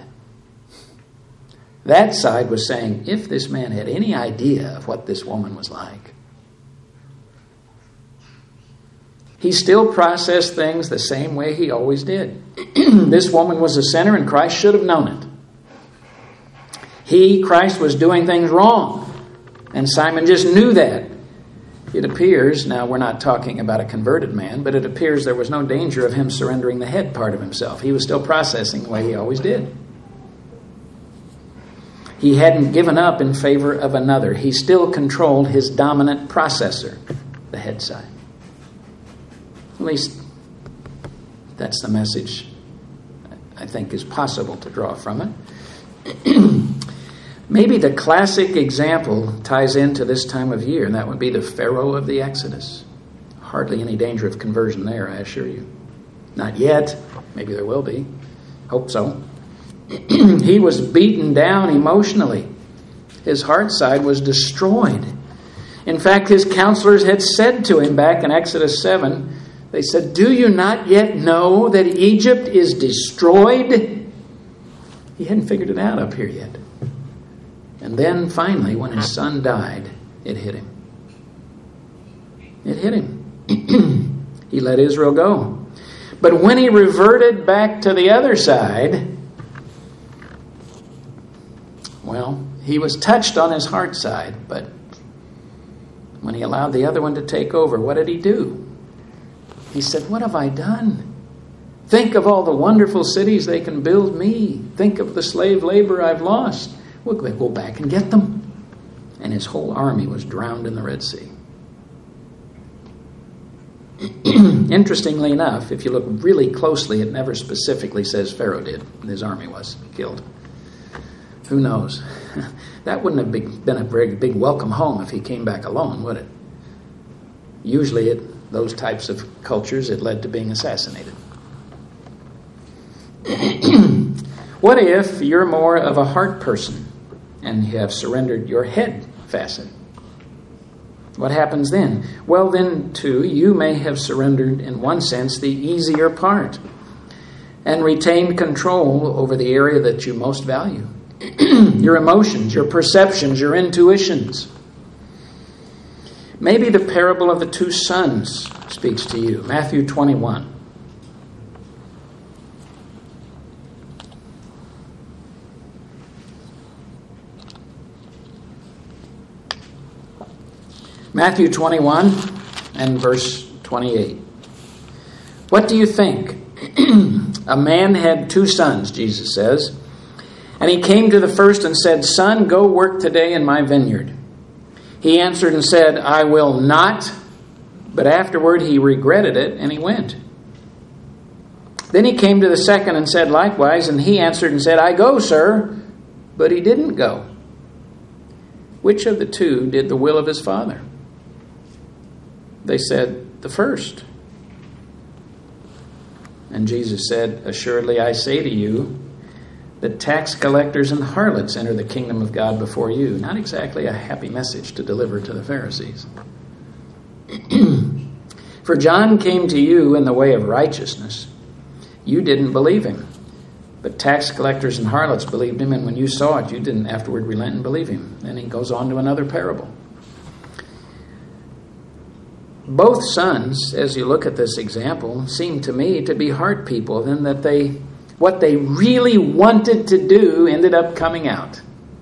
That side was saying, if this man had any idea of what this woman was like, he still processed things the same way he always did. This woman was a sinner and Christ should have known it. Christ was doing things wrong. And Simon just knew that. It appears, now we're not talking about a converted man, but it appears there was no danger of him surrendering the head part of himself. He was still processing the way he always did. He hadn't given up in favor of another. He still controlled his dominant processor, the head side. At least that's the message I think is possible to draw from it. Maybe the classic example ties into this time of year, and that would be the Pharaoh of the Exodus. Hardly any danger of conversion there, I assure you. Not yet. Maybe there will be. Hope so. He was beaten down emotionally. His heart side was destroyed. In fact, his counselors had said to him back in Exodus 7, they said, do you not yet know that Egypt is destroyed? He hadn't figured it out up here yet. And then finally, when his son died, it hit him. It hit him. He let Israel go. But when he reverted back to the other side, well, he was touched on his heart side, but when he allowed the other one to take over, what did he do? He said, what have I done? Think of all the wonderful cities they can build me. Think of the slave labor I've lost. We'll go back and get them. And his whole army was drowned in the Red Sea. Interestingly enough, if you look really closely, it never specifically says Pharaoh did. His army was killed. Who knows? That wouldn't have been a very big welcome home if he came back alone, would it? Usually, those types of cultures, it led to being assassinated. What if you're more of a heart person and you have surrendered your head facet? What happens then? Well, then, too, you may have surrendered, in one sense, the easier part and retained control over the area that you most value. Your emotions, your perceptions, your intuitions. Maybe the parable of the two sons speaks to you. Matthew 21. Matthew 21 and verse 28. What do you think? A man had two sons, Jesus says. And he came to the first and said, Son, go work today in my vineyard. He answered and said, I will not. But afterward he regretted it, and he went. Then he came to the second and said likewise, and he answered and said, I go, sir. But he didn't go. Which of the two did the will of his father? They said, the first. And Jesus said, Assuredly I say to you, that tax collectors and harlots enter the kingdom of God before you. Not exactly a happy message to deliver to the Pharisees. For John came to you in the way of righteousness. You didn't believe him. But tax collectors and harlots believed him, and when you saw it, you didn't afterward relent and believe him. Then he goes on to another parable. Both sons, as you look at this example, seem to me to be heart people, in that they what they really wanted to do ended up coming out.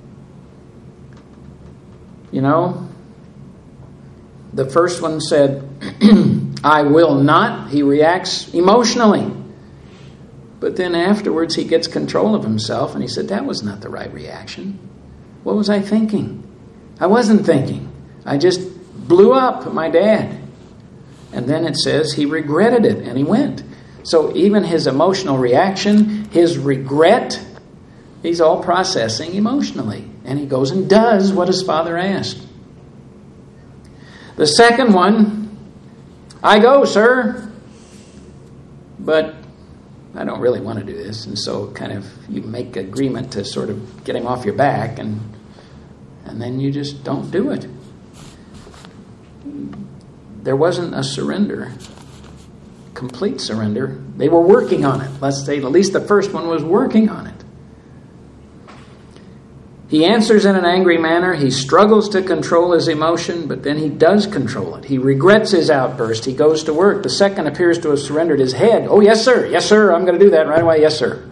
You know, the first one said, I will not. He reacts emotionally. But then afterwards he gets control of himself and he said, that was not the right reaction. What was I thinking? I wasn't thinking. I just blew up my dad. And then it says he regretted it and he went. So even his emotional reaction, his regret, he's all processing emotionally. And he goes and does what his father asked. The second one, I go, sir, but I don't really want to do this. And so kind of you make agreement to sort of get him off your back and then you just don't do it. There wasn't a surrender, complete surrender. They were working on it. Let's say at least the first one was working on it. He answers in an angry manner. He struggles to control his emotion, but then he does control it. He regrets his outburst. He goes to work. The second appears to have surrendered his head. Oh, yes, sir. Yes, sir. I'm going to do that right away. Yes, sir.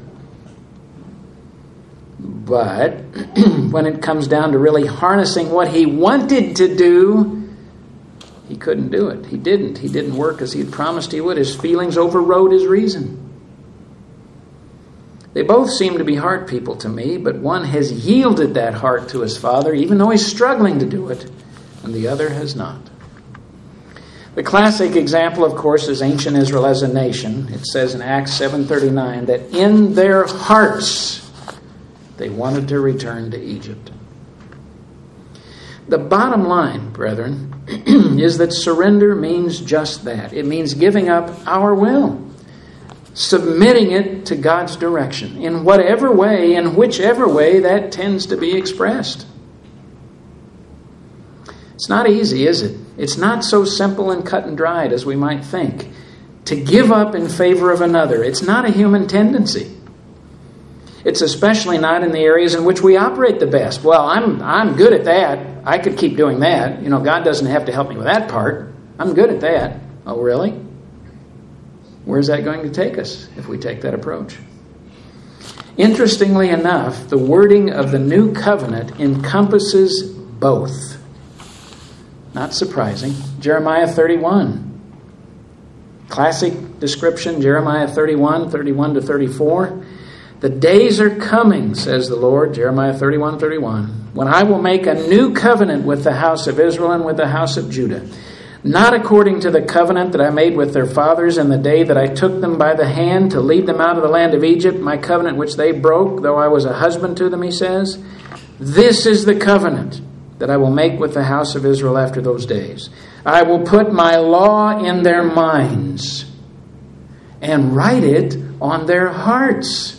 But when it comes down to really harnessing what he wanted to do, he couldn't do it. He didn't. He didn't work as he had promised he would. His feelings overrode his reason. They both seem to be heart people to me, but one has yielded that heart to his father, even though he's struggling to do it, and the other has not. The classic example, of course, is ancient Israel as a nation. It says in Acts 7:39 that in their hearts they wanted to return to Egypt. The bottom line, brethren, is that surrender means just that. It means giving up our will, submitting it to God's direction in whatever way, in whichever way that tends to be expressed. It's not easy, is it? It's not so simple and cut and dried as we might think. To give up in favor of another, it's not a human tendency. It's especially not in the areas in which we operate the best. Well, I'm good at that. I could keep doing that. You know, God doesn't have to help me with that part. I'm good at that. Oh, really? Where's that going to take us if we take that approach? Interestingly enough, the wording of the new covenant encompasses both. Not surprising. Jeremiah 31. Classic description, Jeremiah 31 to 34. The days are coming, says the Lord, Jeremiah 31, when I will make a new covenant with the house of Israel and with the house of Judah. Not according to the covenant that I made with their fathers in the day that I took them by the hand to lead them out of the land of Egypt, my covenant which they broke, though I was a husband to them, he says. This is the covenant that I will make with the house of Israel after those days. I will put my law in their minds and write it on their hearts.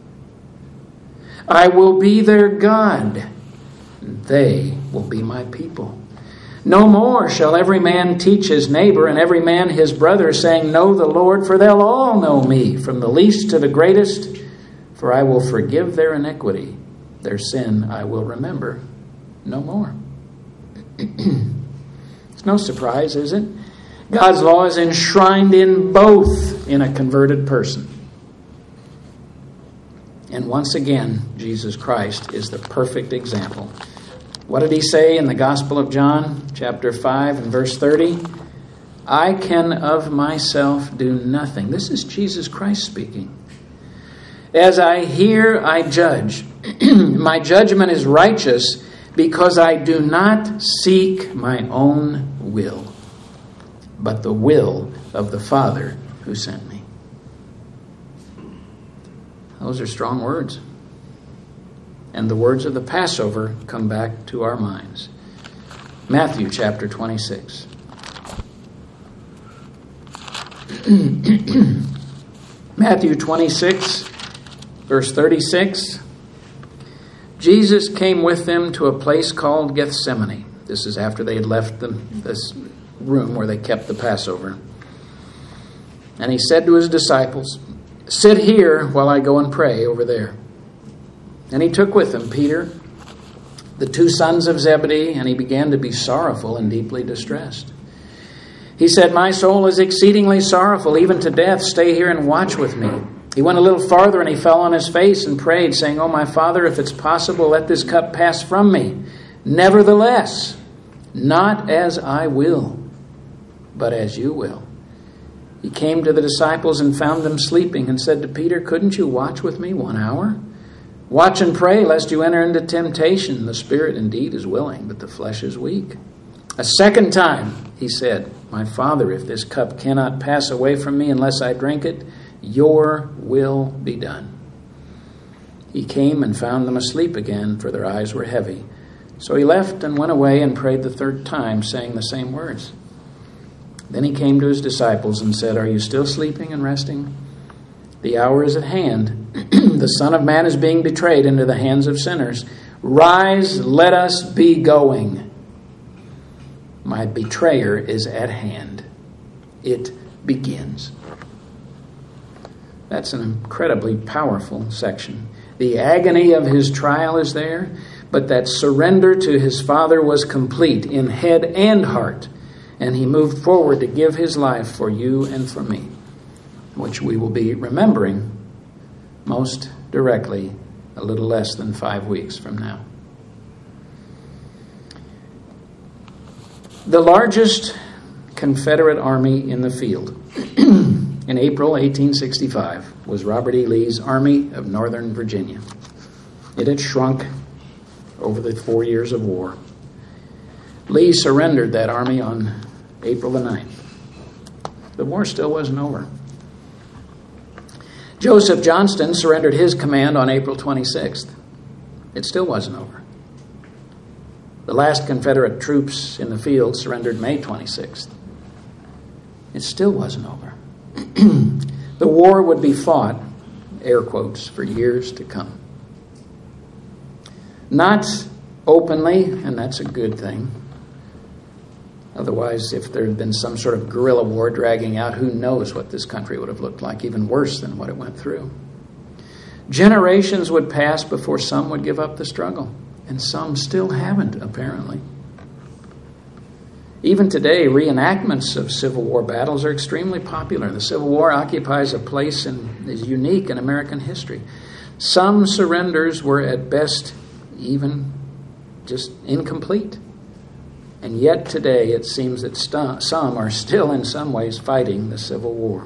I will be their God, and they will be my people. No more shall every man teach his neighbor and every man his brother, saying, Know the Lord, for they'll all know me, from the least to the greatest. For I will forgive their iniquity, their sin I will remember no more. It's no surprise, is it? God's law is enshrined in both in a converted person. And once again, Jesus Christ is the perfect example. What did he say in the Gospel of John, chapter 5 and verse 30? I can of myself do nothing. This is Jesus Christ speaking. As I hear, I judge. My judgment is righteous because I do not seek my own will, but the will of the Father who sent me. Those are strong words. And the words of the Passover come back to our minds. Matthew chapter 26. Matthew 26, verse 36. Jesus came with them to a place called Gethsemane. This is after they had left this room where they kept the Passover. And he said to his disciples, Sit here while I go and pray over there. And he took with him Peter, the two sons of Zebedee, and he began to be sorrowful and deeply distressed. He said, My soul is exceedingly sorrowful, even to death. Stay here and watch with me. He went a little farther and he fell on his face and prayed, saying, "Oh, my Father, if it's possible, let this cup pass from me. Nevertheless, not as I will, but as you will." He came to the disciples and found them sleeping and said to Peter, "Couldn't you watch with me 1 hour? Watch and pray, lest you enter into temptation. The spirit indeed is willing, but the flesh is weak." A second time he said, "My Father, if this cup cannot pass away from me unless I drink it, your will be done." He came and found them asleep again, for their eyes were heavy. So he left and went away and prayed the third time, saying the same words. Then he came to his disciples and said, "Are you still sleeping and resting? The hour is at hand. The Son of Man is being betrayed into the hands of sinners. Rise, let us be going. My betrayer is at hand. It begins." That's an incredibly powerful section. The agony of his trial is there, but that surrender to his Father was complete in head and heart, and he moved forward to give his life for you and for me, which we will be remembering most directly a little less than 5 weeks from now. The largest Confederate army in the field in April 1865 was Robert E. Lee's Army of Northern Virginia. It had shrunk over the 4 years of war. Lee surrendered that army on April the 9th. The war still wasn't over. Joseph Johnston surrendered his command on April 26th. It still wasn't over. The last Confederate troops in the field surrendered May 26th. It still wasn't over. The war would be fought, air quotes, for years to come. Not openly, and that's a good thing. Otherwise, if there had been some sort of guerrilla war dragging out, who knows what this country would have looked like, even worse than what it went through. Generations would pass before some would give up the struggle, and some still haven't, apparently. Even today, reenactments of Civil War battles are extremely popular. The Civil War occupies a place and is unique in American history. Some surrenders were at best even just incomplete. And yet today it seems that some are still in some ways fighting the Civil War.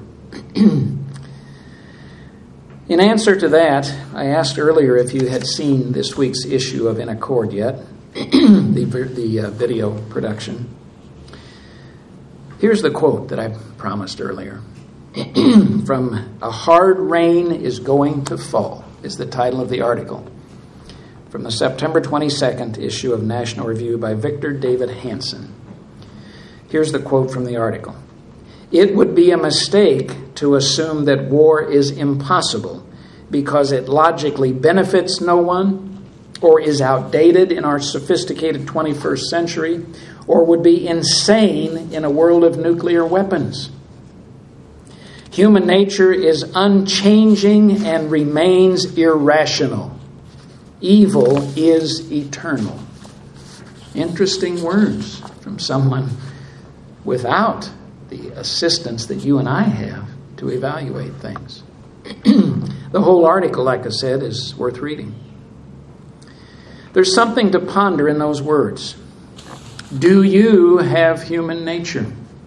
In answer to that, I asked earlier if you had seen this week's issue of In Accord yet, the video production. Here's the quote that I promised earlier. From "A Hard Rain is Going to Fall" is the title of the article, from the September 22nd issue of National Review by Victor David Hanson. Here's the quote from the article. "It would be a mistake to assume that war is impossible because it logically benefits no one, or is outdated in our sophisticated 21st century, or would be insane in a world of nuclear weapons. Human nature is unchanging and remains irrational. Evil is eternal." Interesting words from someone without the assistance that you and I have to evaluate things. The whole article, like I said, is worth reading. There's something to ponder in those words. Do you have human nature?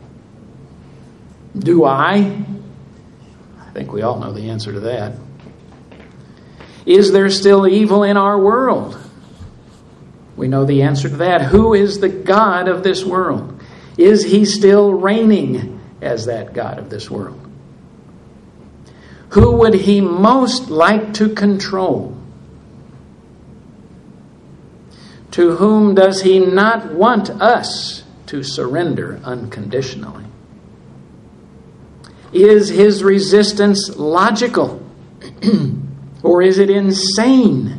Do I? I think we all know the answer to that. Is there still evil in our world? We know the answer to that. Who is the God of this world? Is he still reigning as that God of this world? Who would he most like to control? To whom does he not want us to surrender unconditionally? Is his resistance logical? Or is it insane?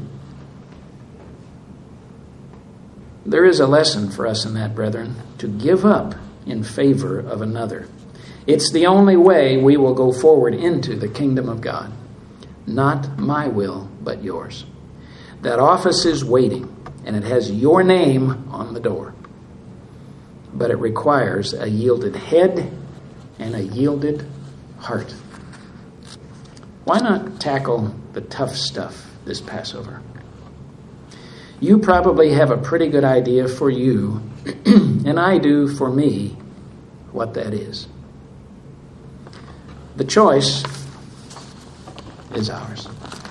There is a lesson for us in that, brethren, to give up in favor of another. It's the only way we will go forward into the kingdom of God. Not my will, but yours. That office is waiting, and it has your name on the door. But it requires a yielded head and a yielded heart. Why not tackle the tough stuff this Passover? You probably have a pretty good idea for you, and I do for me, what that is. The choice is ours.